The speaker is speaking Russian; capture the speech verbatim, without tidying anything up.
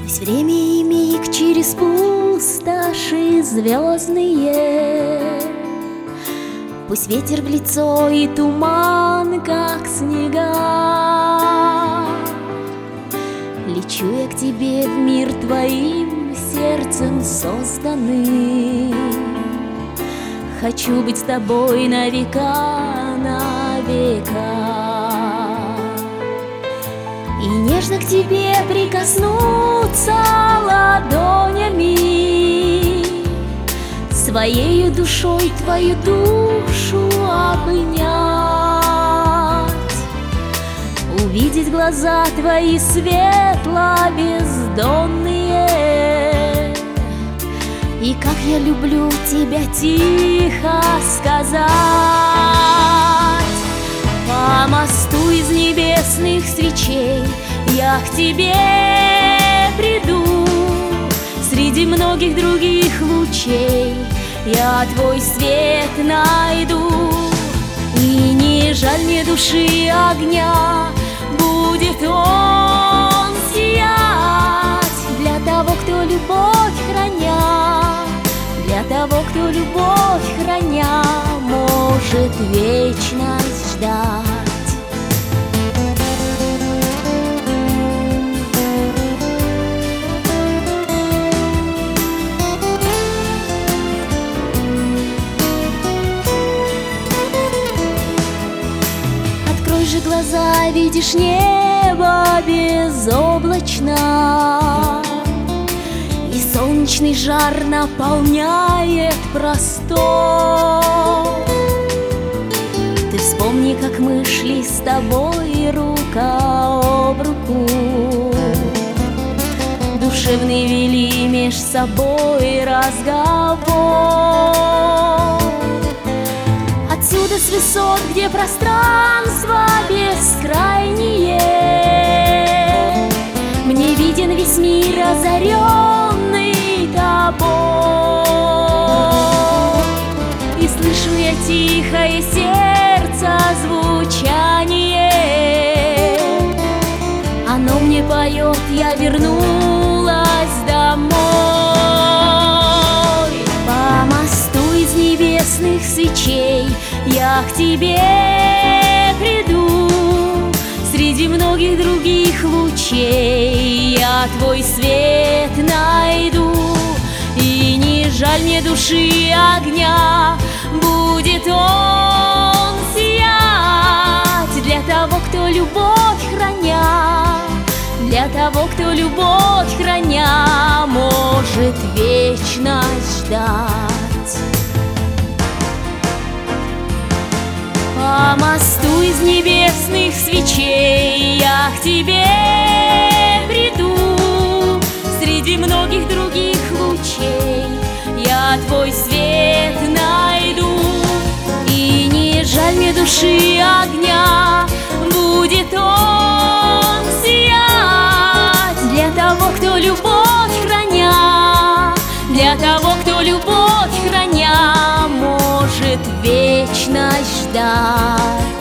Пусть время и миг через пустоши звездные, пусть ветер в лицо и туман, как снега. Лечу я к тебе в мир твоим сердцем созданным. Хочу быть с тобой на века, на века. И нежно к тебе прикоснуться ладонями, своею душой твою душу обнять, увидеть глаза твои светло-бездонные, и как я люблю тебя тихо сказать. По мосту из небесных свечей я к тебе приду, среди многих других лучей я твой свет найду. И не жаль мне души огня, будет он сиять для того, кто любовь храня, для того, кто любовь храня может вечность ждать. Открой же глаза, видишь, небо безоблачно, и солнечный жар наполняет простор. Ты вспомни, как мы шли с тобой рука об руку, душевный вели меж собой разговор. Отсюда с высот, где пространство бескрайнее, мне виден весь мир, озаренный тобой. И слышу я тихое сердце звучание, оно мне поет, я вернулась домой. По мосту из небесных свечей я к тебе приду, среди многих других лучей я твой свет найду. И не жаль мне души огня, будет он сиять для того, кто любовь храня, для того, кто любовь храня может вечность ждать. По мосту из небесных свечей я к тебе приду, среди многих других лучей я твой свет найду. И не жаль мне души огня, будет он сиять для того, кто любовь храня, для того, кто любовь храня может вечность ждать.